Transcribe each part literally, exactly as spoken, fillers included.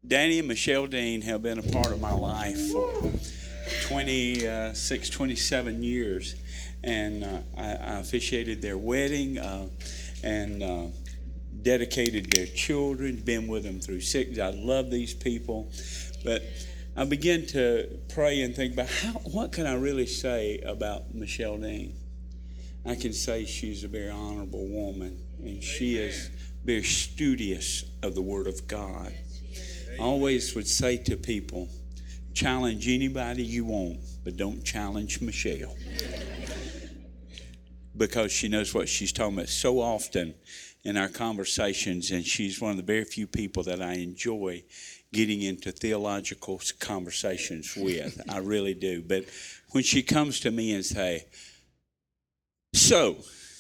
Danny and Michelle Dean have been a part of my life for twenty-six, twenty-seven years. And uh, I, I officiated their wedding uh, and uh, dedicated their children, been with them through sickness. I love these people. But I began to pray and think about how, what can I really say about Michelle Dean? I can say she's a very honorable woman, and she is very studious of the Word of God. I always would say to people, challenge anybody you want, but don't challenge Michelle. Because she knows what she's talking about so often in our conversations, and she's one of the very few people that I enjoy getting into theological conversations with. I really do. But when she comes to me and say, so,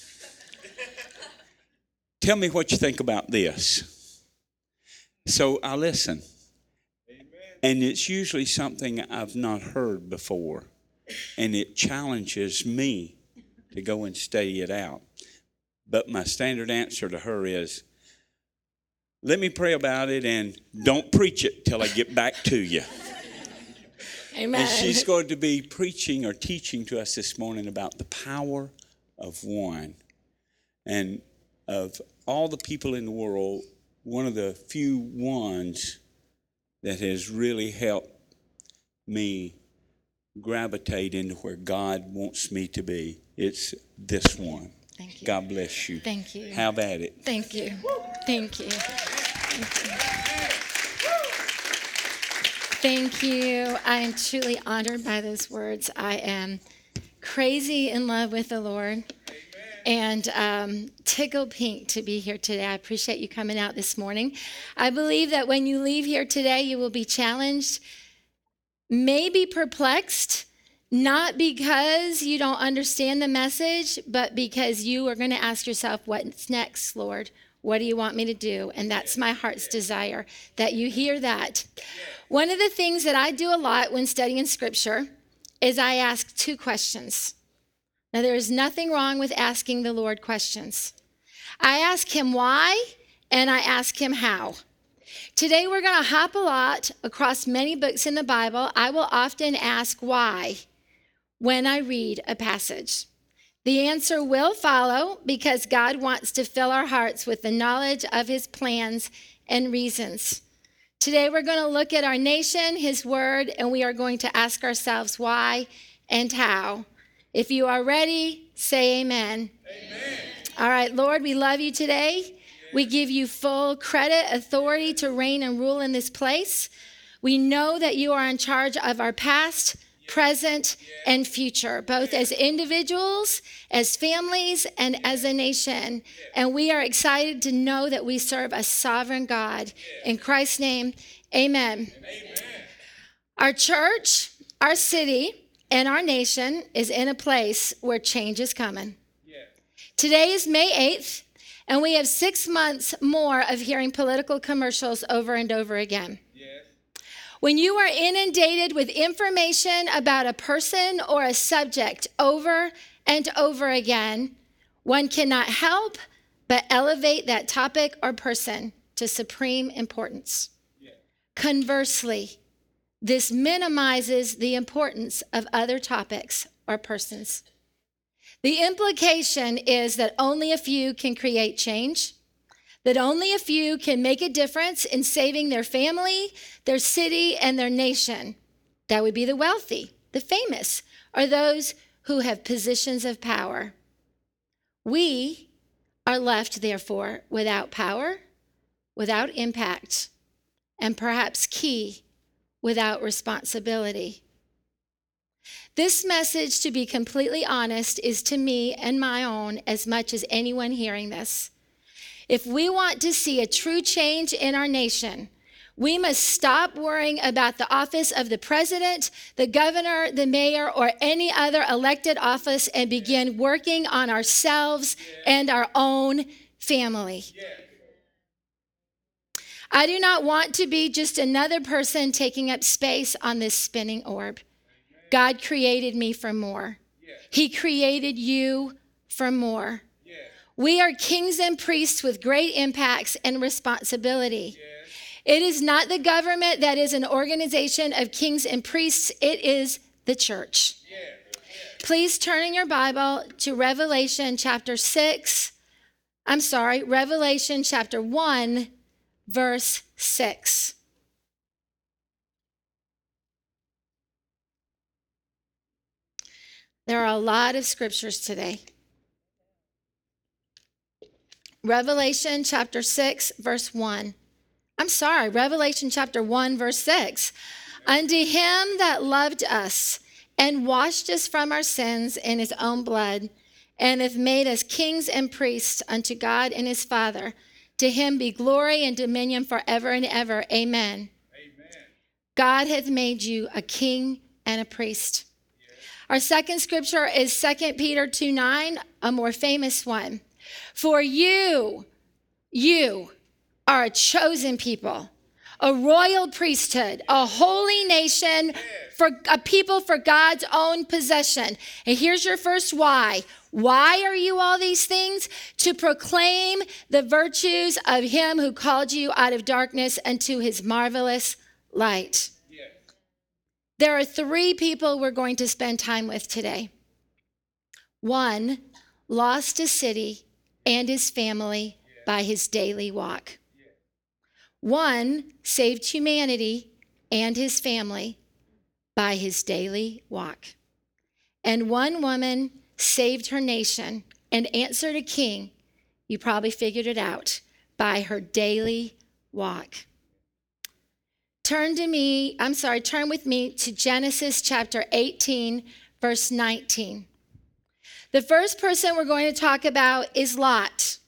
tell me what you think about this. So I listen. And it's usually something I've not heard before. And it challenges me to go and study it out. But my standard answer to her is, let me pray about it and don't preach it till I get back to you. Amen. And she's going to be preaching or teaching to us this morning about the power of one. And of all the people in the world, one of the few ones that has really helped me gravitate into where God wants me to be. It's this one. Thank you. God bless you. Thank you. Have at it. Thank you. Thank you. Thank you. Thank you. I am truly honored by those words. I am crazy in love with the Lord and um, tickled pink to be here today. I appreciate you coming out this morning. I believe that when you leave here today, you will be challenged, maybe perplexed, not because you don't understand the message, but because you are going to ask yourself, what's next, Lord? What do you want me to do? And that's my heart's desire, that you hear that. One of the things that I do a lot when studying Scripture is I ask two questions. Now, there is nothing wrong with asking the Lord questions. I ask him why, and I ask him how. Today, we're going to hop a lot across many books in the Bible. I will often ask why when I read a passage. The answer will follow because God wants to fill our hearts with the knowledge of his plans and reasons. Today, we're going to look at our nation, his word, and we are going to ask ourselves why and how. If you are ready, say amen. Amen. All right, Lord, we love you today. We give you full credit, authority to reign and rule in this place. We know that you are in charge of our past, present, and future, both as individuals, as families, and as a nation. And we are excited to know that we serve a sovereign God. In Christ's name, amen. Amen. Our church, our city, and our nation is in a place where change is coming. Today is May eighth. And we have six months more of hearing political commercials over and over again. Yes. When you are inundated with information about a person or a subject over and over again, one cannot help but elevate that topic or person to supreme importance. Yes. Conversely, this minimizes the importance of other topics or persons. The implication is that only a few can create change, that only a few can make a difference in saving their family, their city, and their nation. That would be the wealthy, the famous, or those who have positions of power. We are left, therefore, without power, without impact, and perhaps key, without responsibility. This message, to be completely honest, is to me and my own as much as anyone hearing this. If we want to see a true change in our nation, we must stop worrying about the office of the president, the governor, the mayor, or any other elected office and begin working on ourselves and our own family. I do not want to be just another person taking up space on this spinning orb. God created me for more. He created you for more. We are kings and priests with great impacts and responsibility. It is not the government that is an organization of kings and priests. It is the church. Please turn in your Bible to Revelation chapter six. I'm sorry, Revelation chapter one, verse six. There are a lot of scriptures today. Revelation chapter six, verse one. I'm sorry, Revelation chapter one, verse six. Unto him that loved us and washed us from our sins in his own blood, and hath made us kings and priests unto God and his Father. To him be glory and dominion forever and ever. Amen. Amen. God hath made you a king and a priest. Our second scripture is Second Peter two nine, a more famous one. For you, you are a chosen people, a royal priesthood, a holy nation, for a people for God's own possession. And here's your first why. Why are you all these things? To proclaim the virtues of him who called you out of darkness unto his marvelous light. There are three people we're going to spend time with today. One lost his city and his family by his daily walk. One saved humanity and his family by his daily walk. And one woman saved her nation and answered a king, you probably figured it out, by her daily walk. Turn to me, I'm sorry, turn with me to Genesis chapter eighteen, verse nineteen. The first person we're going to talk about is Lot.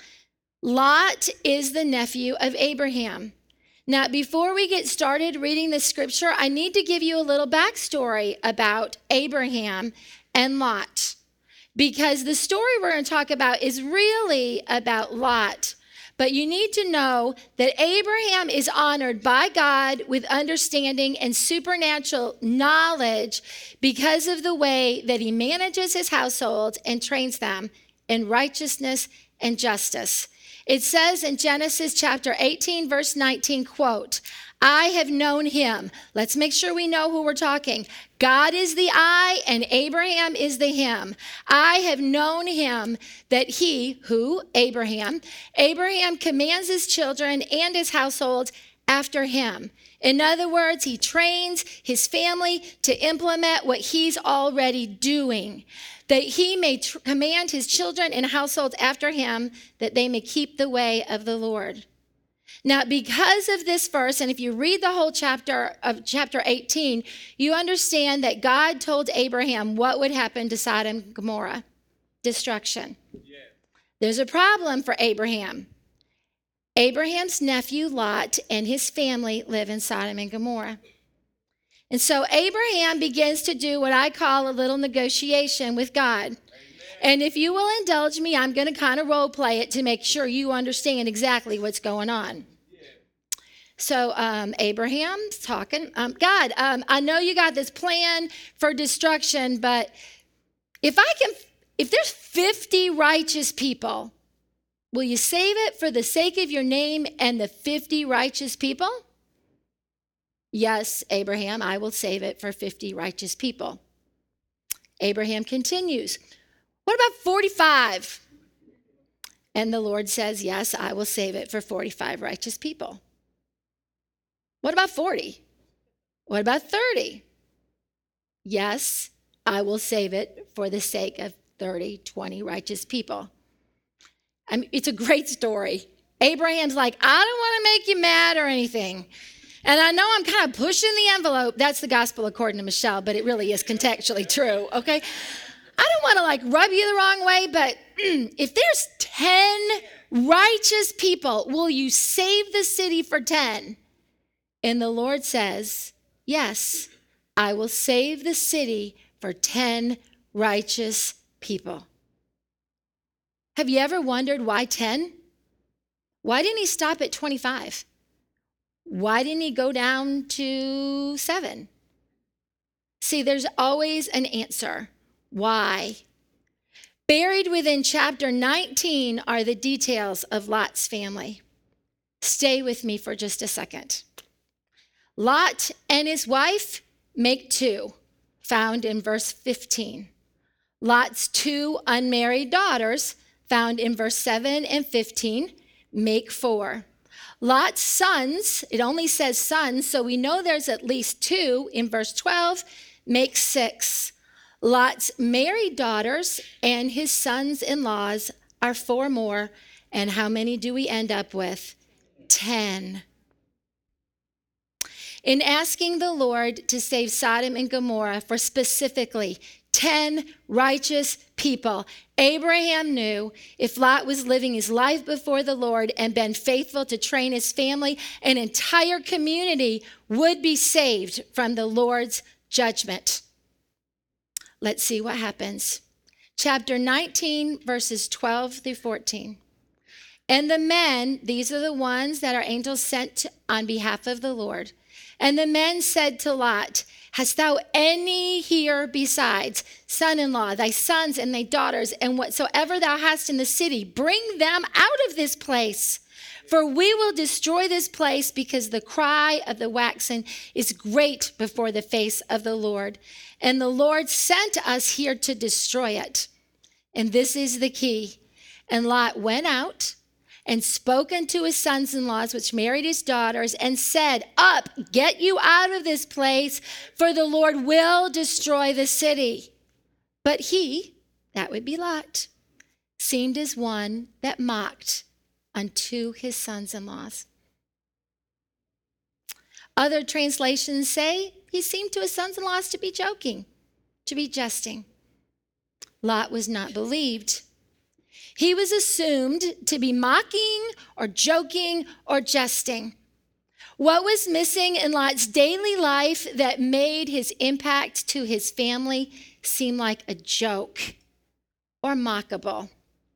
Lot is the nephew of Abraham. Now, before we get started reading the scripture, I need to give you a little backstory about Abraham and Lot, because the story we're going to talk about is really about Lot. But you need to know that Abraham is honored by God with understanding and supernatural knowledge because of the way that he manages his household and trains them in righteousness and justice. It says in Genesis chapter eighteen, verse nineteen, quote, I have known him. Let's make sure we know who we're talking. God is the I and Abraham is the him. I have known him that he, who? Abraham. Abraham commands his children and his household after him. In other words, he trains his family to implement what he's already doing, that he may tr- command his children and households after him, that they may keep the way of the Lord. Now, because of this verse, and if you read the whole chapter of chapter eighteen, you understand that God told Abraham what would happen to Sodom and Gomorrah: destruction. Yeah. There's a problem for Abraham. Abraham's nephew Lot and his family live in Sodom and Gomorrah. And so Abraham begins to do what I call a little negotiation with God. Amen. And if you will indulge me, I'm going to kind of role play it to make sure you understand exactly what's going on. So um, Abraham's talking, um, God, um, I know you got this plan for destruction, but if I can, if there's fifty righteous people, will you save it for the sake of your name and the fifty righteous people? Yes, Abraham, I will save it for fifty righteous people. Abraham continues, what about forty-five? And the Lord says, yes, I will save it for forty-five righteous people. What about forty? What about thirty? Yes, I will save it for the sake of thirty, twenty righteous people. I mean, it's a great story. Abraham's like, I don't want to make you mad or anything. And I know I'm kind of pushing the envelope. That's the gospel according to Michelle, but it really is contextually true, okay? I don't want to like rub you the wrong way, but if there's ten righteous people, will you save the city for ten? And the Lord says, yes, I will save the city for ten righteous people. Have you ever wondered why ten? Why didn't he stop at twenty-five? Why didn't he go down to seven? See, there's always an answer. Why? Buried within chapter nineteen are the details of Lot's family. Stay with me for just a second. Lot and his wife make two, found in verse fifteen. Lot's two unmarried daughters, found in verse seven and fifteen, make four. Lot's sons, it only says sons, so we know there's at least two in verse twelve, make six. Lot's married daughters and his sons-in-laws are four more. And how many do we end up with? Ten. In asking the Lord to save Sodom and Gomorrah for specifically ten righteous people, Abraham knew if Lot was living his life before the Lord and been faithful to train his family, an entire community would be saved from the Lord's judgment. Let's see what happens. Chapter nineteen, verses twelve through fourteen. And the men, these are the ones that our angels sent on behalf of the Lord. And the men said to Lot, hast thou any here besides son-in-law, thy sons and thy daughters, and whatsoever thou hast in the city? Bring them out of this place. For we will destroy this place, because the cry of the waxen is great before the face of the Lord. And the Lord sent us here to destroy it. And this is the key. And Lot went out and spoke unto his sons-in-laws, which married his daughters, and said, up, get you out of this place, for the Lord will destroy the city. But he, that would be Lot, seemed as one that mocked unto his sons-in-laws. Other translations say he seemed to his sons-in-laws to be joking, to be jesting. Lot was not believed. He was assumed to be mocking or joking or jesting. What was missing in Lot's daily life that made his impact to his family seem like a joke or mockable?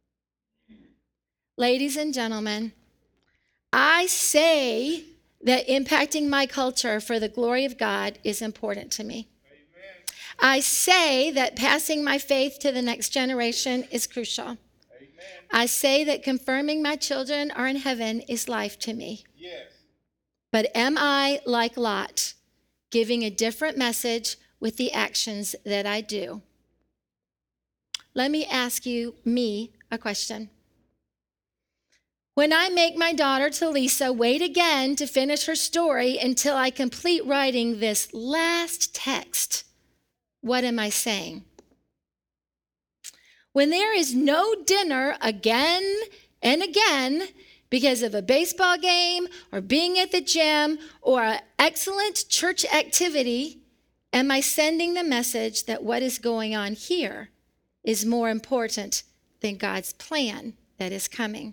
Ladies and gentlemen, I say that impacting my culture for the glory of God is important to me. Amen. I say that passing my faith to the next generation is crucial. I say that confirming my children are in heaven is life to me. Yes. But am I like Lot, giving a different message with the actions that I do? Let me ask you, me, a question. When I make my daughter Talisa wait again to finish her story until I complete writing this last text, what am I saying? When there is no dinner again and again because of a baseball game or being at the gym or an excellent church activity, am I sending the message that what is going on here is more important than God's plan that is coming?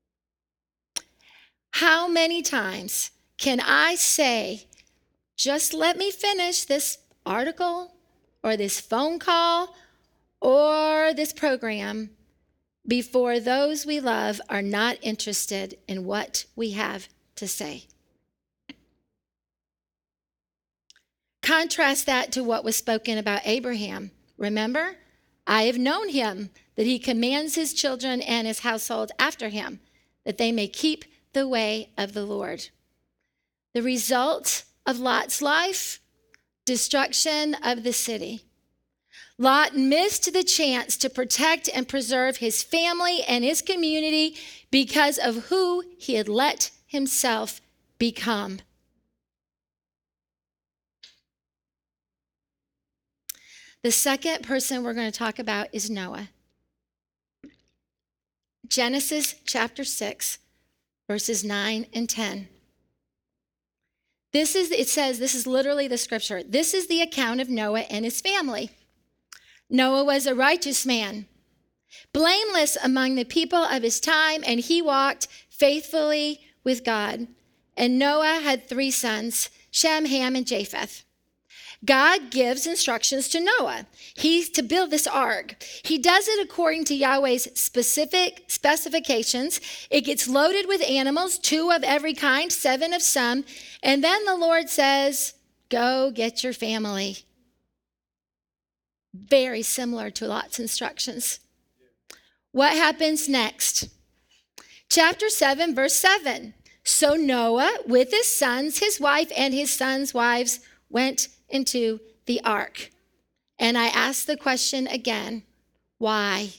How many times can I say, just let me finish this article or this phone call or this program before those we love are not interested in what we have to say? Contrast that to what was spoken about Abraham. Remember, I have known him, that he commands his children and his household after him, that they may keep the way of the Lord. The result of Lot's life, destruction of the city. Lot missed the chance to protect and preserve his family and his community because of who he had let himself become. The second person we're going to talk about is Noah. Genesis chapter six, verses nine and ten. This is, it says, this is literally the scripture. This is the account of Noah and his family. Noah was a righteous man, blameless among the people of his time, and he walked faithfully with God. And Noah had three sons, Shem, Ham, and Japheth. God gives instructions to Noah. He's to build this ark. He does it according to Yahweh's specific specifications. It gets loaded with animals, two of every kind, seven of some. And then the Lord says, go get your family. Very similar to Lot's instructions. What happens next? Chapter seven, verse seven. So Noah, with his sons, his wife, and his sons' wives, went into the ark. And I ask the question again, why?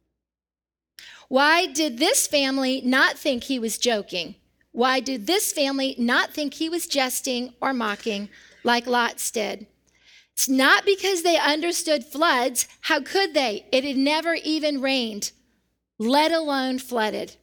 Why did this family not think he was joking? Why did this family not think he was jesting or mocking like Lot's did? It's not because they understood floods. How could they? It had never even rained, let alone flooded.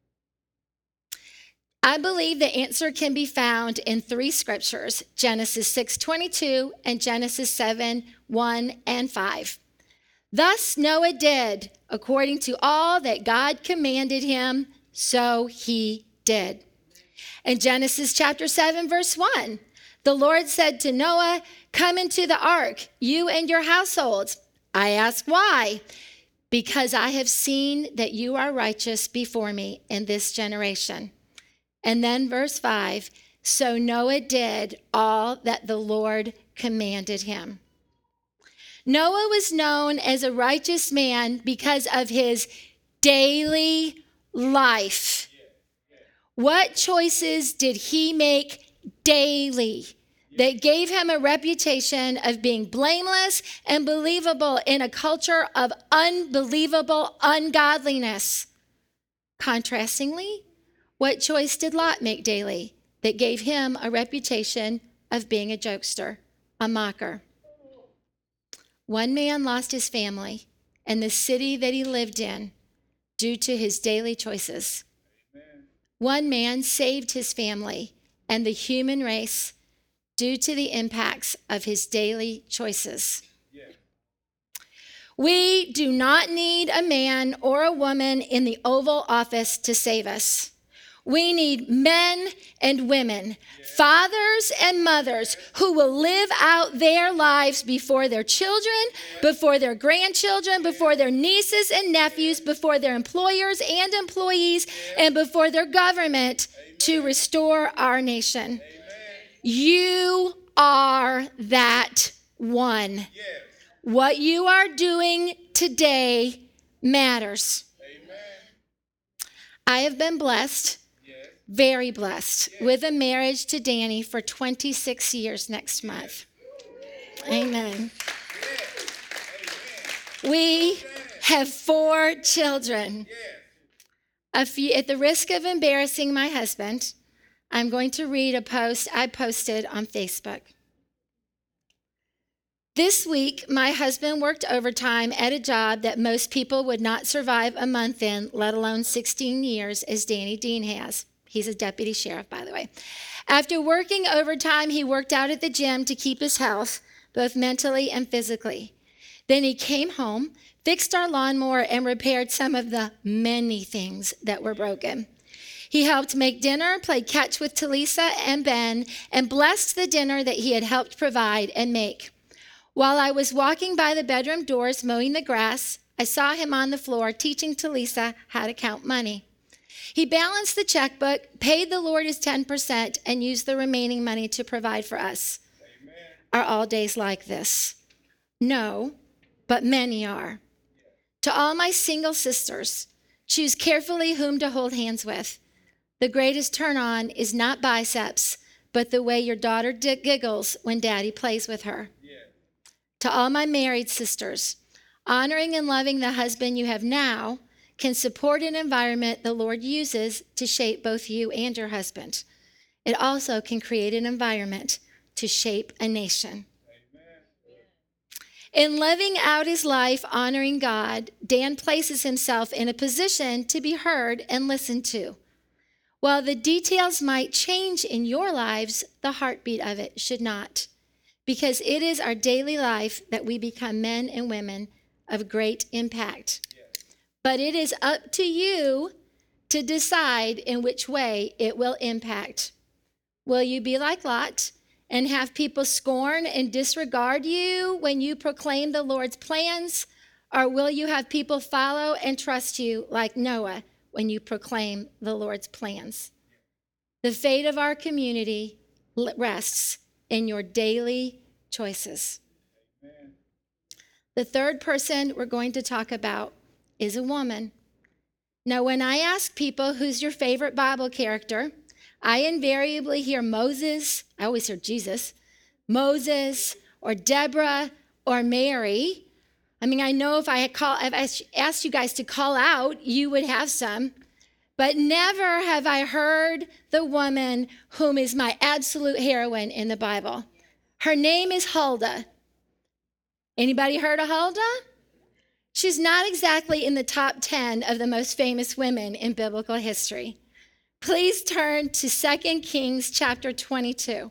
I believe the answer can be found in three scriptures, Genesis six twenty-two and Genesis seven one and five. Thus Noah did, according to all that God commanded him, so he did. In Genesis chapter seven, verse one, the Lord said to Noah, come into the ark, you and your households. I ask why? Because I have seen that you are righteous before me in this generation. And then verse five, so Noah did all that the Lord commanded him. Noah was known as a righteous man because of his daily life. What choices did he make daily that gave him a reputation of being blameless and believable in a culture of unbelievable ungodliness? Contrastingly, what choice did Lot make daily that gave him a reputation of being a jokester, a mocker? One man lost his family and the city that he lived in due to his daily choices. Amen. One man saved his family and the human race due to the impacts of his daily choices. Yeah. We do not need a man or a woman in the Oval Office to save us. We need men and women, fathers and mothers who will live out their lives before their children, before their grandchildren, before their nieces and nephews, before their employers and employees, and before their government to restore our nation. You are that one. What you are doing today matters. I have been blessed. Very blessed with a marriage to Danny for twenty-six years next month. Amen. We have four children. A few, at the risk of embarrassing my husband, I'm going to read a post I posted on Facebook. This week, my husband worked overtime at a job that most people would not survive a month in, let alone sixteen years, as Danny Dean has. He's a deputy sheriff, by the way. After working overtime, he worked out at the gym to keep his health, both mentally and physically. Then he came home, fixed our lawnmower, and repaired some of the many things that were broken. He helped make dinner, played catch with Talisa and Ben, and blessed the dinner that he had helped provide and make. While I was walking by the bedroom doors mowing the grass, I saw him on the floor teaching Talisa how to count money. He balanced the checkbook, paid the Lord his ten percent, and used the remaining money to provide for us. Amen. Are all days like this? No, but many are. To all my single sisters, choose carefully whom to hold hands with. The greatest turn on is not biceps, but the way your daughter d- giggles when daddy plays with her. Yeah. To all my married sisters, honoring and loving the husband you have now can support an environment the Lord uses to shape both you and your husband. It also can create an environment to shape a nation. Amen. In living out his life honoring God, Dan places himself in a position to be heard and listened to. While the details might change in your lives, the heartbeat of it should not, because it is our daily life that we become men and women of great impact. But it is up to you to decide in which way it will impact. Will you be like Lot and have people scorn and disregard you when you proclaim the Lord's plans? Or will you have people follow and trust you like Noah when you proclaim the Lord's plans? The fate of our community rests in your daily choices. Amen. The third person we're going to talk about is a woman. Now, when I ask people who's your favorite Bible character, I invariably hear Moses, I always hear Jesus, Moses or Deborah or Mary. I mean, I know if I had call, if I asked you guys to call out, you would have some. But never have I heard the woman whom is my absolute heroine in the Bible. Her name is Huldah. Anybody heard of Huldah? She's not exactly in the top ten of the most famous women in biblical history. Please turn to Second Kings chapter twenty-two.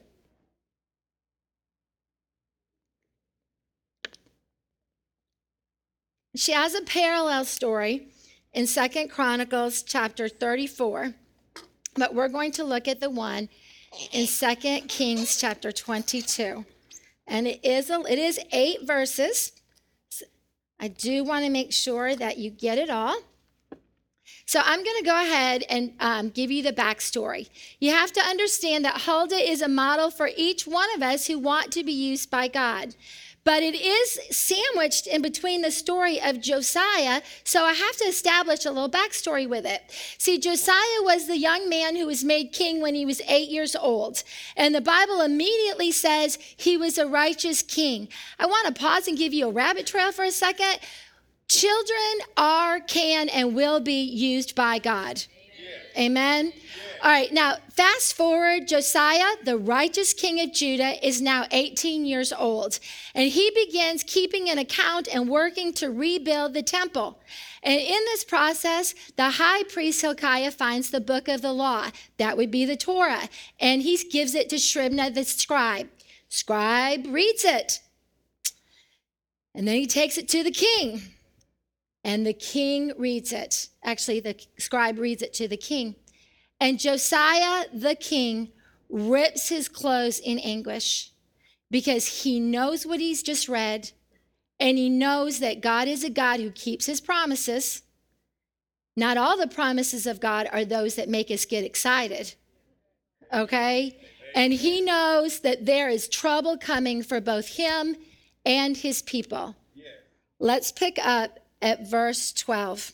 She has a parallel story in Second Chronicles chapter thirty-four, but we're going to look at the one in Second Kings chapter twenty-two. And it is, a, it is eight verses. I do want to make sure that you get it all. So I'm going to go ahead and um, give you the backstory. You have to understand that Huldah is a model for each one of us who want to be used by God. But it is sandwiched in between the story of Josiah, so I have to establish a little backstory with it. See, Josiah was the young man who was made king when he was eight years old. And the Bible immediately says he was a righteous king. I want to pause and give you a rabbit trail for a second. Children are, can, and will be used by God. Amen. Amen? All right, now fast forward, Josiah, the righteous king of Judah, is now eighteen years old. And he begins keeping an account and working to rebuild the temple. And in this process, the high priest Hilkiah finds the book of the law. That would be the Torah. And he gives it to Shebna the scribe. Scribe reads it. And then he takes it to the king. And the king reads it. Actually, the scribe reads it to the king. And Josiah, the king, rips his clothes in anguish because he knows what he's just read, and he knows that God is a God who keeps his promises. Not all the promises of God are those that make us get excited, okay? And he knows that there is trouble coming for both him and his people. Let's pick up at verse twelve.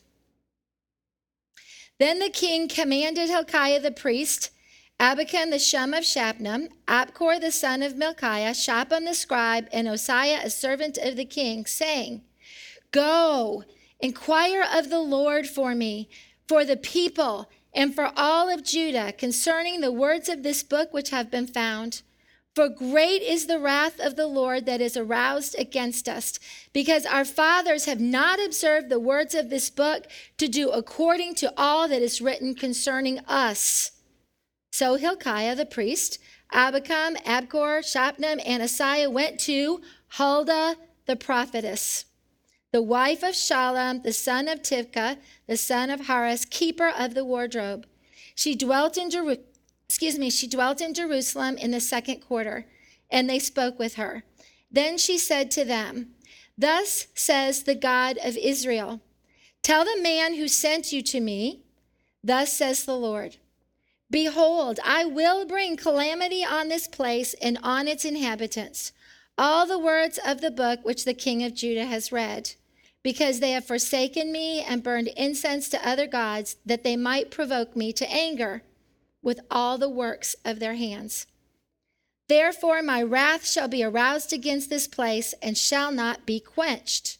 Then the king commanded Hilkiah the priest, Abicam the son of Shaphan, Abkor the son of Milchiah, Shaphan the scribe, and Osiah a servant of the king, saying, Go, inquire of the Lord for me, for the people, and for all of Judah, concerning the words of this book which have been found. For great is the wrath of the Lord that is aroused against us, because our fathers have not observed the words of this book to do according to all that is written concerning us. So Hilkiah the priest, Abicam, Abkor, Shaphan, and Osiah went to Huldah the prophetess, the wife of Shallum, the son of Tivkah, the son of Harus, keeper of the wardrobe. She dwelt in Jerusalem. Excuse me, she dwelt in Jerusalem in the second quarter, and they spoke with her. Then she said to them, Thus says the God of Israel, Tell the man who sent you to me, thus says the Lord, Behold, I will bring calamity on this place and on its inhabitants, all the words of the book which the king of Judah has read, because they have forsaken me and burned incense to other gods, that they might provoke me to anger with all the works of their hands. Therefore my wrath shall be aroused against this place and shall not be quenched.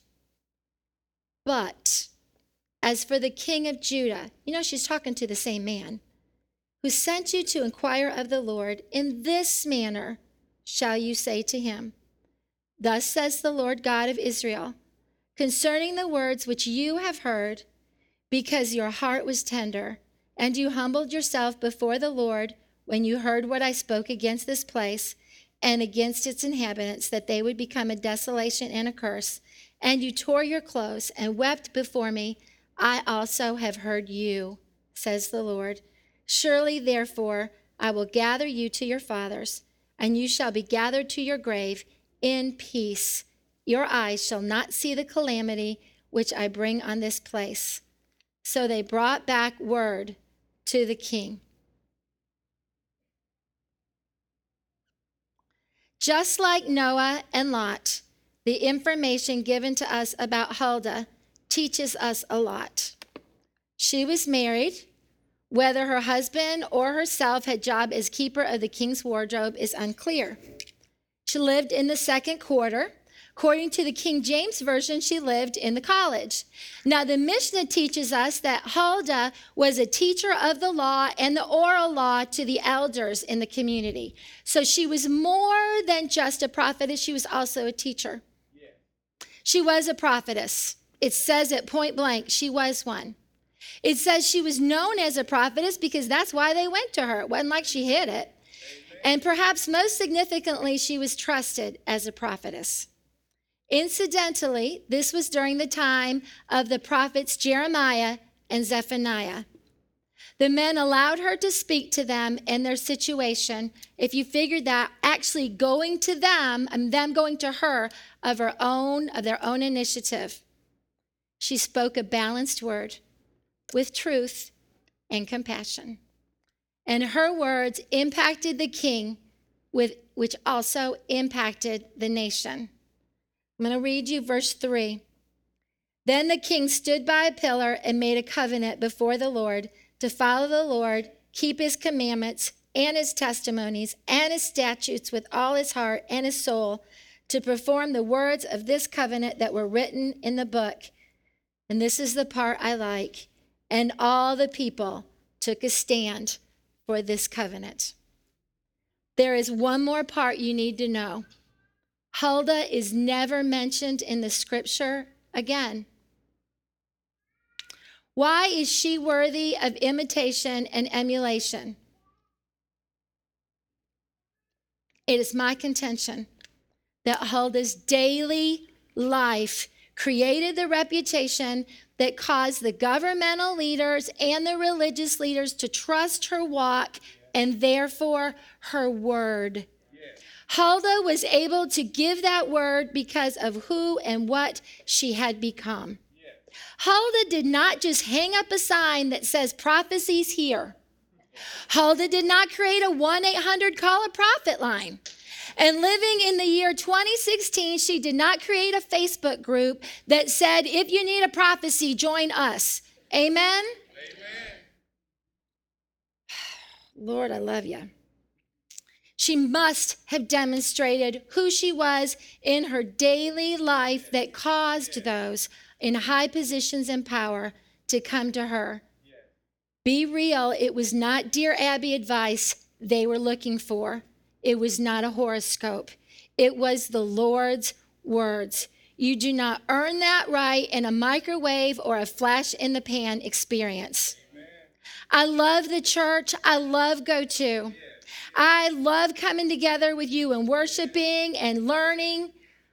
But as for the king of Judah, you know she's talking to the same man, who sent you to inquire of the Lord, in this manner shall you say to him, Thus says the Lord God of Israel, concerning the words which you have heard, because your heart was tender, and you humbled yourself before the Lord when you heard what I spoke against this place and against its inhabitants, that they would become a desolation and a curse. And you tore your clothes and wept before me. I also have heard you, says the Lord. Surely, therefore, I will gather you to your fathers, and you shall be gathered to your grave in peace. Your eyes shall not see the calamity which I bring on this place. So they brought back word to the king. Just like Noah and Lot, the information given to us about Huldah teaches us a lot. She was married, Whether her husband or herself had job as keeper of the king's wardrobe is unclear. She lived in the second quarter. According to the King James Version, she lived in the college. Now, the Mishnah teaches us that Huldah was a teacher of the law and the oral law to the elders in the community. So she was more than just a prophetess. She was also a teacher. Yeah. She was a prophetess. It says it point blank, she was one. It says she was known as a prophetess because that's why they went to her. It wasn't like she hid it. Amen. And perhaps most significantly, she was trusted as a prophetess. Incidentally, this was during the time of the prophets Jeremiah and Zephaniah. The men allowed her to speak to them and their situation. If you figured that, actually going to them and them going to her of her own, of their own initiative. She spoke a balanced word with truth and compassion. And her words impacted the king, with, which also impacted the nation. I'm going to read you verse three. Then the king stood by a pillar and made a covenant before the Lord to follow the Lord, keep his commandments and his testimonies and his statutes with all his heart and his soul, to perform the words of this covenant that were written in the book. And this is the part I like. And all the people took a stand for this covenant. There is one more part you need to know. Huldah is never mentioned in the scripture again. Why is she worthy of imitation and emulation? It is my contention that Huldah's daily life created the reputation that caused the governmental leaders and the religious leaders to trust her walk and therefore her word. Huldah was able to give that word because of who and what she had become. Huldah did not just hang up a sign that says prophecies here. Huldah did not create a one eight hundred call a prophet line. And living in the year twenty sixteen, she did not create a Facebook group that said, if you need a prophecy, join us. Amen? Amen. Lord, I love you. She must have demonstrated who she was in her daily life that caused those in high positions and power to come to her. Be real, it was not Dear Abby advice they were looking for. It was not a horoscope. It was the Lord's words. You do not earn that right in a microwave or a flash in the pan experience. Amen. I love the church. I love Go-To. I love coming together with you and worshiping and learning.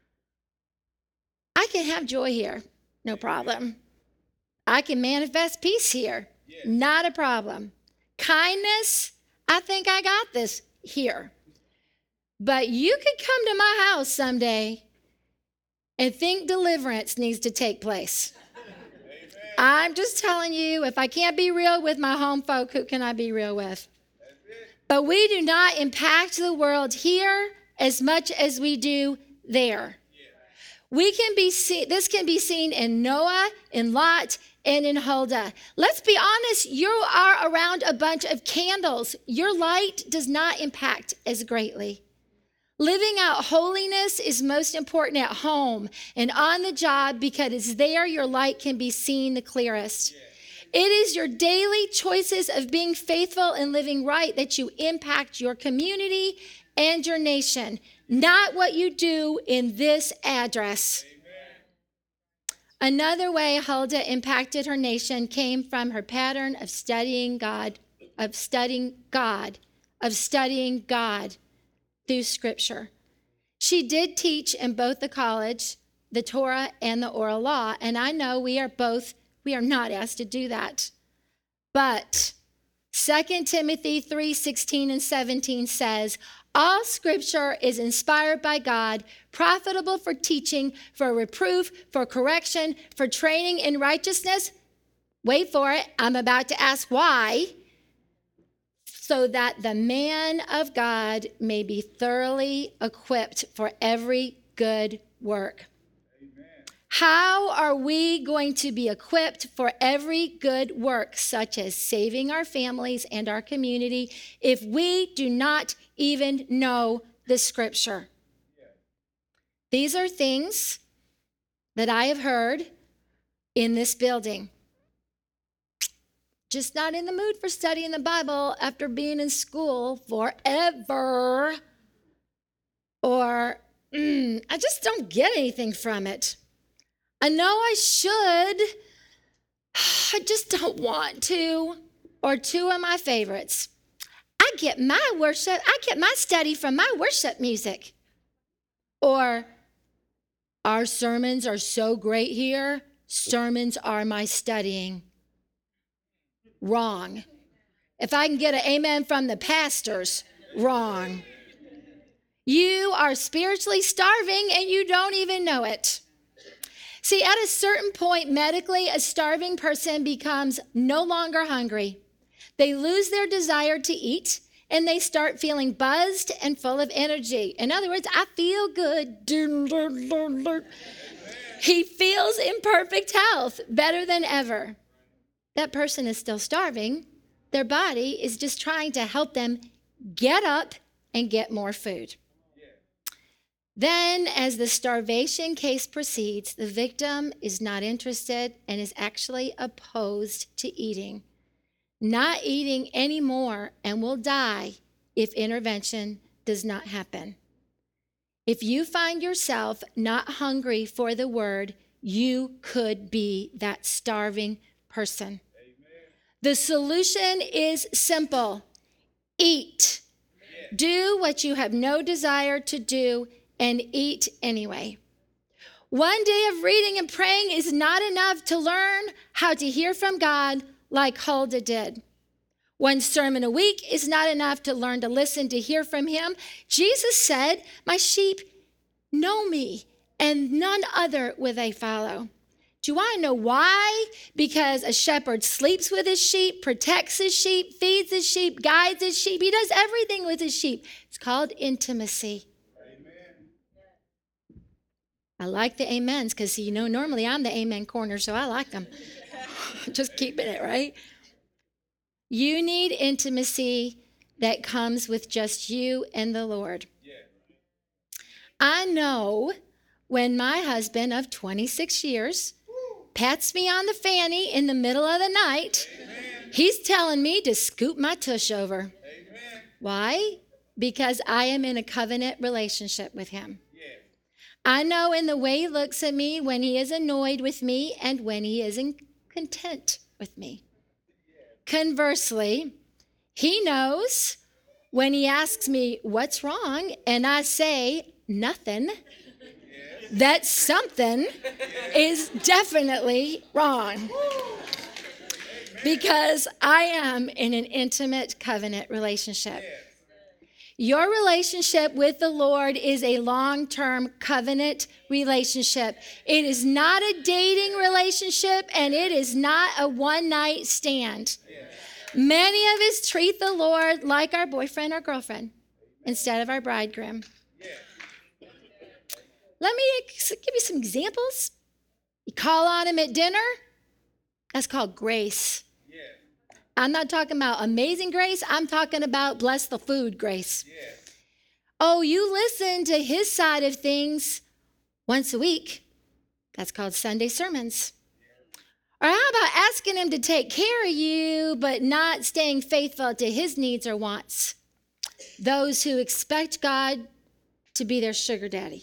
I can have joy here, no problem. I can manifest peace here, not a problem. Kindness, I think I got this here. But you could come to my house someday and think deliverance needs to take place. Amen. I'm just telling you, if I can't be real with my home folk, who can I be real with? But we do not impact the world here as much as we do there. We can be see, this can be seen in Noah, in Lot, and in Huldah. Let's be honest, you are around a bunch of candles. Your light does not impact as greatly. Living out holiness is most important at home and on the job because it's there your light can be seen the clearest. It is your daily choices of being faithful and living right that you impact your community and your nation, not what you do in this address. Amen. Another way Huldah impacted her nation came from her pattern of studying God, of studying God, of studying God through Scripture. She did teach in both the college, the Torah, and the oral law, and I know we are both We are not asked to do that. But Second Timothy three sixteen and seventeen says, all scripture is inspired by God, profitable for teaching, for reproof, for correction, for training in righteousness. Wait for it. I'm about to ask why. So that the man of God may be thoroughly equipped for every good work. Amen. How are we going to be equipped for every good work, such as saving our families and our community, if we do not even know the scripture? These are things that I have heard in this building. Just not in the mood for studying the Bible after being in school forever. Or, mm, I just don't get anything from it. I know I should. I just don't want to. Or two of my favorites. I get my worship, I get my study from my worship music. Or, our sermons are so great here, sermons are my studying. Wrong. If I can get an amen from the pastors, wrong. You are spiritually starving and you don't even know it. See, at a certain point medically, a starving person becomes no longer hungry. They lose their desire to eat and they start feeling buzzed and full of energy. In other words, I feel good. He feels in perfect health, better than ever. That person is still starving. Their body is just trying to help them get up and get more food. Then, as the starvation case proceeds, the victim is not interested and is actually opposed to eating, not eating anymore, and will die if intervention does not happen. If you find yourself not hungry for the word, you could be that starving person. Amen. The solution is simple. Eat. Amen. Do what you have no desire to do and eat anyway. One day of reading and praying is not enough to learn how to hear from God like Huldah did. One sermon a week is not enough to learn to listen to hear from him. Jesus said, my sheep know me, and none other will they follow. Do you want to know why? Because a shepherd sleeps with his sheep, protects his sheep, feeds his sheep, guides his sheep. He does everything with his sheep. It's called intimacy. Amen. I like the amens because, you know, normally I'm the amen corner, so I like them. Just keeping it, right? You need intimacy that comes with just you and the Lord. Yeah. I know when my husband of twenty-six years pats me on the fanny in the middle of the night, amen, he's telling me to scoop my tush over. Amen. Why? Because I am in a covenant relationship with him. Yeah. I know in the way he looks at me when he is annoyed with me and when he isn't content with me. Conversely, he knows when he asks me what's wrong and I say nothing, that something is definitely wrong. Because I am in an intimate covenant relationship. Your relationship with the Lord is a long-term covenant relationship. It is not a dating relationship, and it is not a one-night stand. Many of us treat the Lord like our boyfriend or girlfriend instead of our bridegroom. Let me give you some examples. You call on him at dinner. That's called grace. Yeah. I'm not talking about amazing grace. I'm talking about bless the food grace. Yeah. Oh, you listen to his side of things once a week. That's called Sunday sermons. Or how about asking him to take care of you, but not staying faithful to his needs or wants? Those who expect God to be their sugar daddy.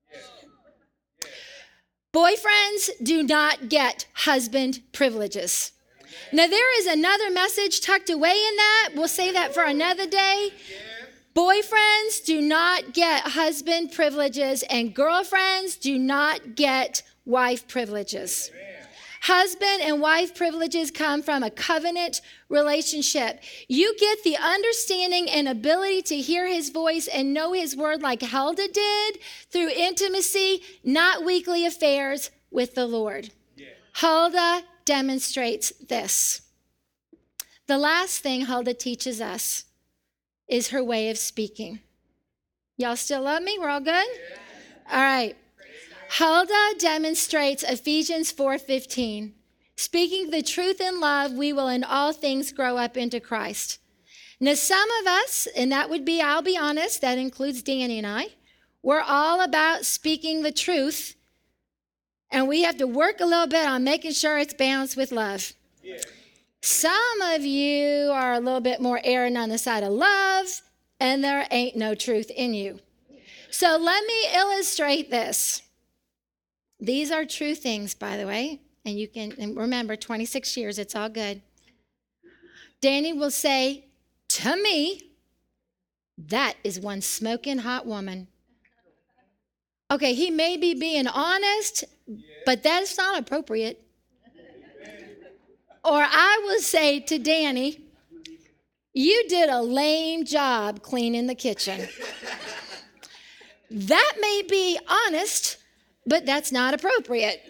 Boyfriends do not get husband privileges. Now, there is another message tucked away in that. We'll say that for another day. Boyfriends do not get husband privileges, and girlfriends do not get wife privileges. Husband and wife privileges come from a covenant relationship. You get the understanding and ability to hear his voice and know his word like Huldah did through intimacy, not weekly affairs with the Lord. Yeah. Huldah demonstrates this. The last thing Huldah teaches us is her way of speaking. Y'all still love me? We're all good? Yeah. All right. Huldah demonstrates Ephesians four fifteen. Speaking the truth in love, we will in all things grow up into Christ. Now, some of us, and that would be, I'll be honest, that includes Danny and I, we're all about speaking the truth, and we have to work a little bit on making sure it's balanced with love. Yeah. Some of you are a little bit more erring on the side of love, and there ain't no truth in you. So let me illustrate this. These are true things, by the way, and you can and remember, twenty-six years, it's all good. Danny will say to me, that is one smoking hot woman. Okay, he may be being honest, but that's not appropriate. Or I will say to Danny, you did a lame job cleaning the kitchen. That may be honest, but that's not appropriate.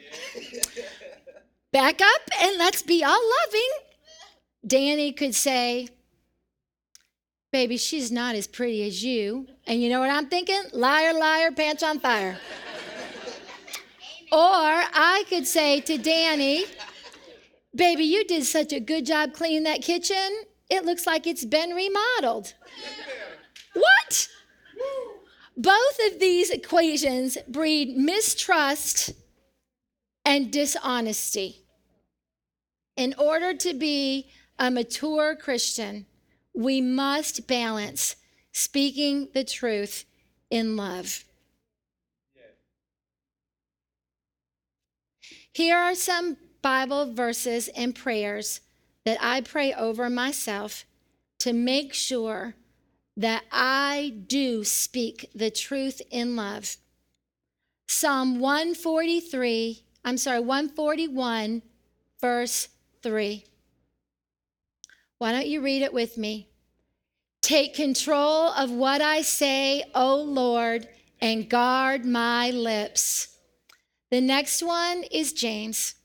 Back up and let's be all loving. Danny could say, baby, she's not as pretty as you. And you know what I'm thinking? Liar, liar, pants on fire. Or I could say to Danny, baby, you did such a good job cleaning that kitchen. It looks like it's been remodeled. What? Both of these equations breed mistrust and dishonesty. In order to be a mature Christian, we must balance speaking the truth in love. Here are some Bible verses and prayers that I pray over myself to make sure that I do speak the truth in love. Psalm one forty-three, I'm sorry, one forty-one, verse three. Why don't you read it with me? Take control of what I say, O Lord, and guard my lips. The next one is James.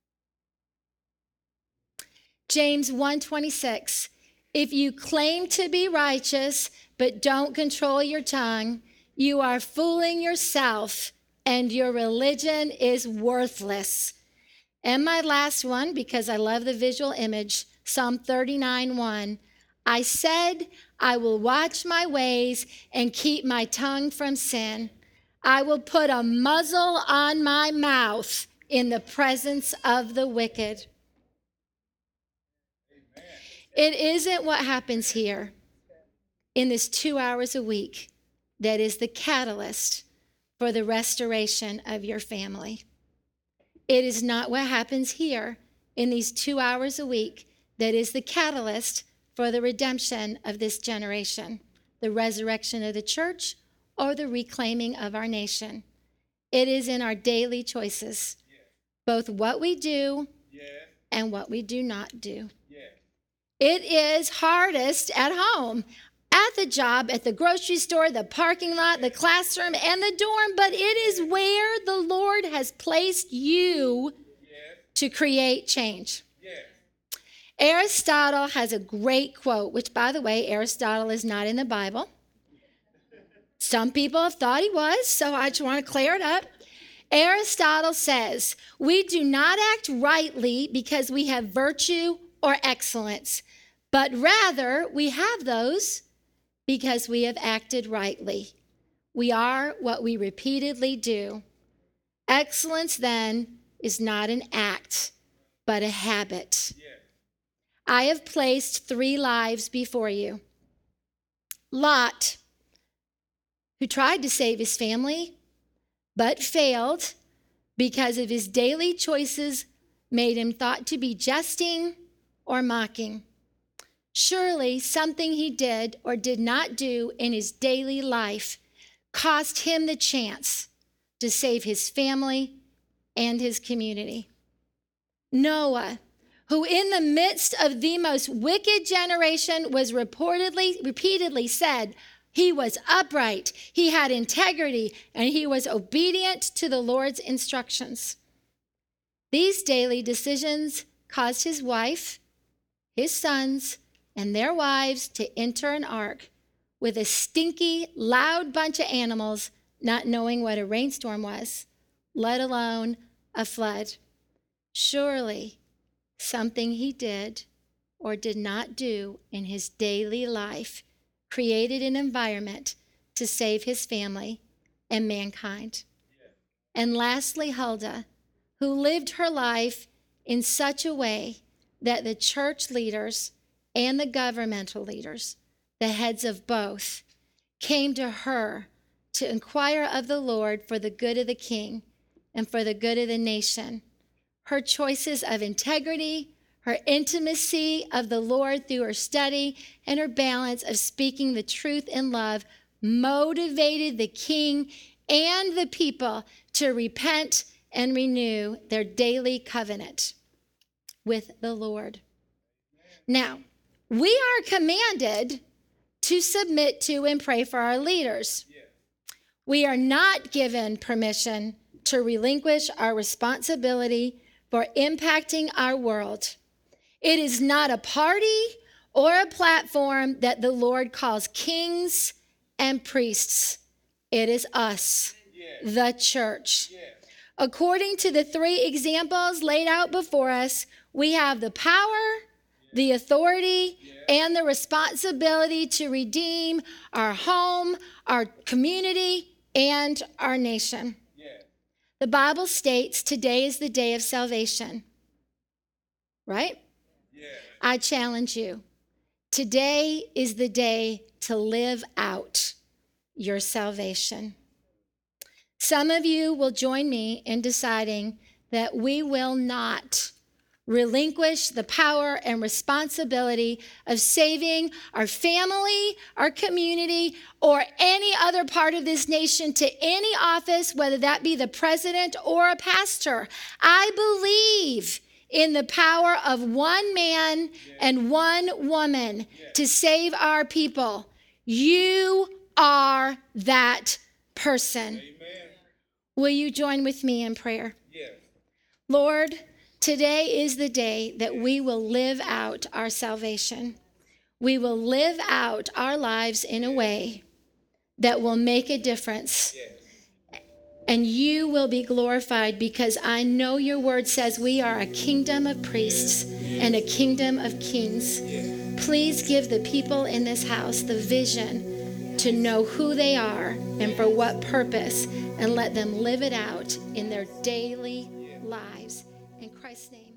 James one twenty-six. If you claim to be righteous, but don't control your tongue, you are fooling yourself, and your religion is worthless. And my last one, because I love the visual image, Psalm thirty-nine one. I said, I will watch my ways and keep my tongue from sin. I will put a muzzle on my mouth in the presence of the wicked. Amen. It isn't what happens here in this two hours a week that is the catalyst for the restoration of your family. It is not what happens here in these two hours a week that is the catalyst for the redemption of this generation, the resurrection of the church, or the reclaiming of our nation. It is in our daily choices, both what we do and what we do not do. It is hardest at home, at the job, at the grocery store, the parking lot, the classroom, and the dorm, but it is where the Lord has placed you to create change. Aristotle has a great quote, which, by the way, Aristotle is not in the Bible. Some people have thought he was, so I just want to clear it up. Aristotle says, we do not act rightly because we have virtue or excellence, but rather we have those because we have acted rightly. We are what we repeatedly do. Excellence, then, is not an act, but a habit. Yeah. I have placed three lives before you. Lot, who tried to save his family, but failed because of his daily choices made him thought to be jesting or mocking. Surely something he did or did not do in his daily life cost him the chance to save his family and his community. Noah, who in the midst of the most wicked generation was reportedly, repeatedly said, he was upright, he had integrity, and he was obedient to the Lord's instructions. These daily decisions caused his wife, his sons, and their wives to enter an ark with a stinky, loud bunch of animals, not knowing what a rainstorm was, let alone a flood. Surely something he did or did not do in his daily life created an environment to save his family and mankind. And lastly, Huldah, who lived her life in such a way that the church leaders and the governmental leaders, the heads of both, came to her to inquire of the Lord for the good of the king and for the good of the nation. Her choices of integrity, her intimacy of the Lord through her study, and her balance of speaking the truth in love motivated the king and the people to repent and renew their daily covenant with the Lord. Now, we are commanded to submit to and pray for our leaders. We are not given permission to relinquish our responsibility for impacting our world. It is not a party or a platform that the Lord calls kings and priests. It is us, the church. According to the three examples laid out before us, we have the power, the authority, and the responsibility to redeem our home, our community, and our nation. The Bible states today is the day of salvation, right? I challenge you. Today is the day to live out your salvation. Some of you will join me in deciding that we will not relinquish the power and responsibility of saving our family, our community, or any other part of this nation to any office, whether that be the president or a pastor. I believe in the power of one man and one woman to save our people. You are that person. Amen. Will you join with me in prayer? Yes. Lord, today is the day that we will live out our salvation. We will live out our lives in a way that will make a difference. Yes. And you will be glorified, because I know your word says we are a kingdom of priests and a kingdom of kings. Yes. Please give the people in this house the vision to know who they are and for what purpose, and let them live it out in their daily lives. In Christ's name.